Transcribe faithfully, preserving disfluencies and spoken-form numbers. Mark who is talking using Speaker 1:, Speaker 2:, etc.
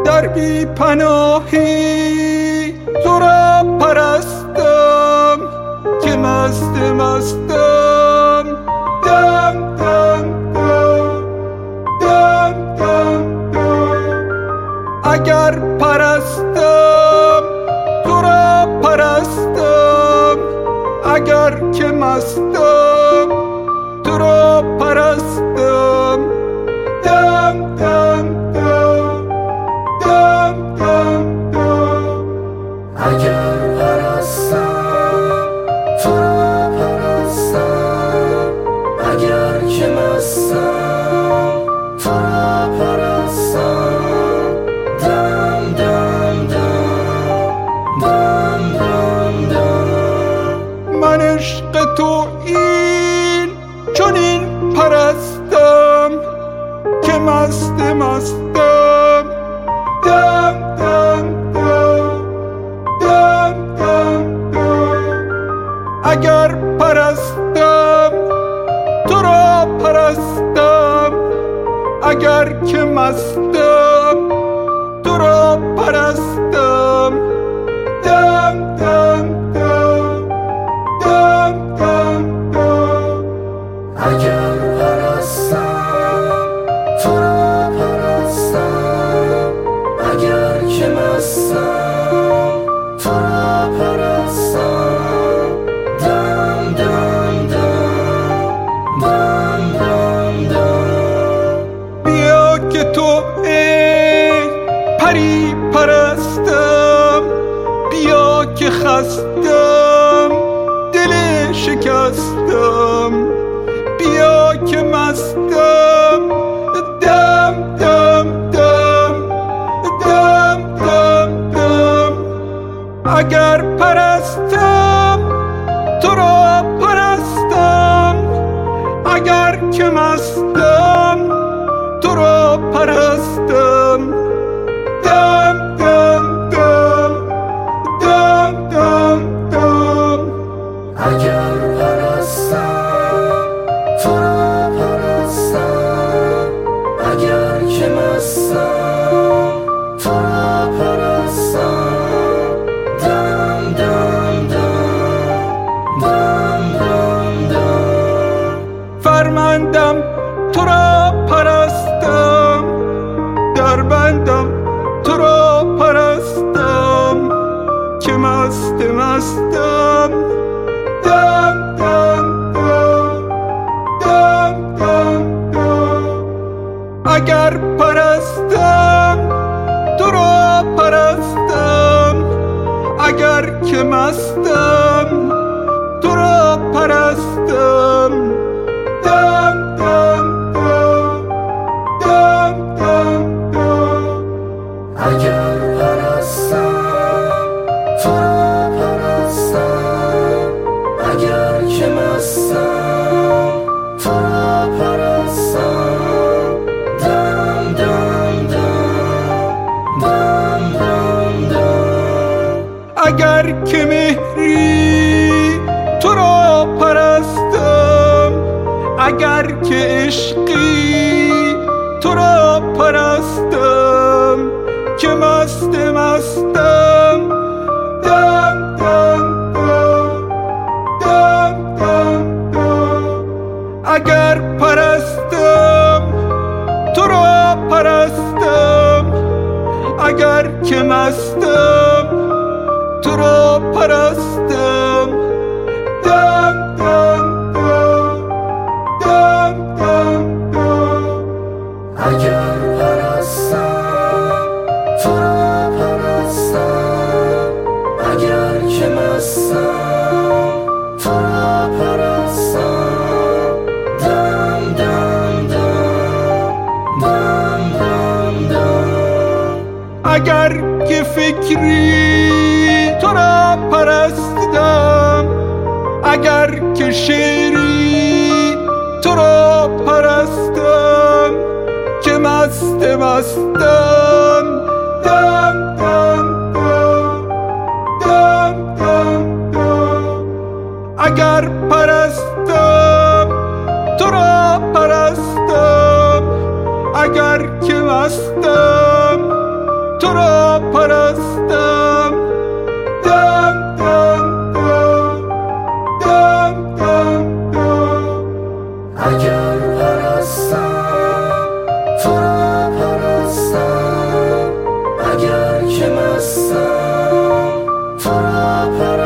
Speaker 1: در بی پناهی تو را پرستم که مست مستم. دم دم دم دم دم دم اگر پرستم تو را پرستم، اگر که مستم تو را پرستم. دم دم دم دم دم دم
Speaker 2: اگر پرستم تو را پرستم، اگر که مستم تو را پرستم. دم دم دم دم دم دم
Speaker 1: من عشق تو این چنین پرستم که مست مستم. دم دم دم دم دم دم اگر پرستم تو را پرستم، اگر که مستم تو را پرستم. دم دم دم دم دم دم
Speaker 2: اگر پرستم تو را پرستم، اگر که مستم تو را پرستم. دم دم دم دم دم دم
Speaker 1: بیا که تو ای پری پرستم، بیا که خستم دل شکستم، بیا که مستم. دم دم دم دم دم دم اگر پرستم تو را پرستم، اگر که مستم تو را پرستم. دم دم دم دم دم دم
Speaker 2: اگر پرستم تو را پرستم، اگر که مستم تو را پرستم. دم دم دم دم دم دم
Speaker 1: فرمندم تو را پرستم، در بندم تو را پرستم که مست مستم. دم دم دم دم دم دم اگر پرستم تو را پرستم، اگر که مستم تو را پرستم. دم دم دم دم دم دم
Speaker 2: اگر پرستم تو را پرستم، اگر که مستم تو را پرستم. دم دم دم دم دم دم
Speaker 1: اگر که مهری تو را پرستم، اگر که عشقی تو را پرستم که مست مستم. دم دم دم دم دم دم اگر پرستم تو را پرستم، اگر که مستم تو را پرستم. دم دم دم دم دم دم
Speaker 2: اگر پرستم تو را پرستم، اگر که مستم تو را پرستم. دم دم دم دم دم دم
Speaker 1: اگر که فکری تو را پرستم، اگر که شعری تو را پرستم که مست مستم. دم دم دم دم دم دم اگر پرستم تو را پرستم، اگر که مستم تو را پرستم. دم دم دم دم دم دم.
Speaker 2: اگر پرستم تو را پرستم، اگر که مستم تو را پرستم.